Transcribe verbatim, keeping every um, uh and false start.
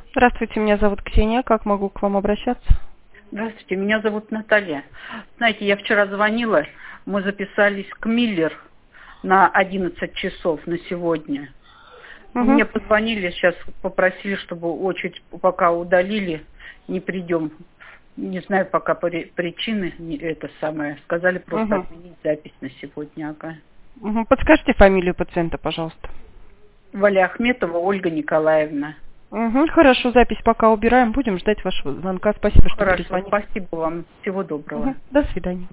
Здравствуйте, меня зовут Ксения. Как могу к вам обращаться? Здравствуйте, меня зовут Наталья. Знаете, я вчера звонила, мы записались к Миллер на одиннадцать часов на сегодня. Угу. Мне позвонили, сейчас попросили, чтобы очередь пока удалили, не придем. Не знаю пока причины, это самое. Сказали просто Угу. отменить запись на сегодня. Ага. Угу. Подскажите фамилию пациента, пожалуйста. Валя Ахметова Ольга Николаевна. Угу. Хорошо, запись пока убираем. Будем ждать вашего звонка. Спасибо, что Хорошо, перезвонили. спасибо вам. Всего доброго. Угу. До свидания.